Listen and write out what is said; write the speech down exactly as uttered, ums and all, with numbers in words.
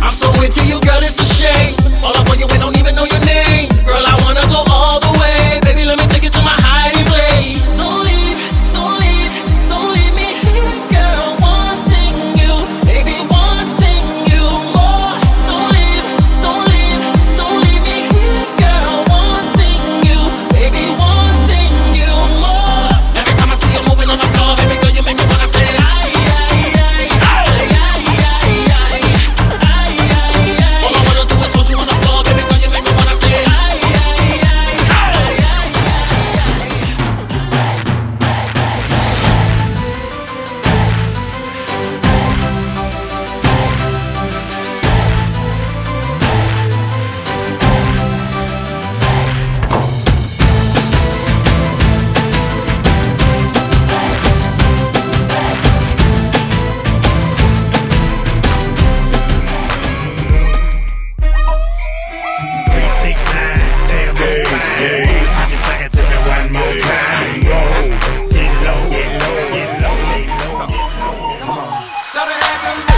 I'm so into you, girl, it's a shame. All up on you and don't even know your name. Girl, I wanna go all the way. Baby, let me take you to my hiding place. Don't leave, don't leave, don't leave me here, girl. Wanting you, baby, wanting you more. Don't leave, don't leave, don't leave me here, girl. Wanting you, baby, wanting you more. Every time I see you moving on the floor, baby girl, you make me wanna say, ay, ay, ay, ay, ay, ay, ay, ay, ay. All I wanna do is hold you on the floor, baby girl, you make me wanna say, ay, ay, ay, ay, ay, ay, ay. three six nine, damn, yeah, yeah. I just suck it to me one more time. Roll, get low, get low, get low, get low, get low. Come on. So they have them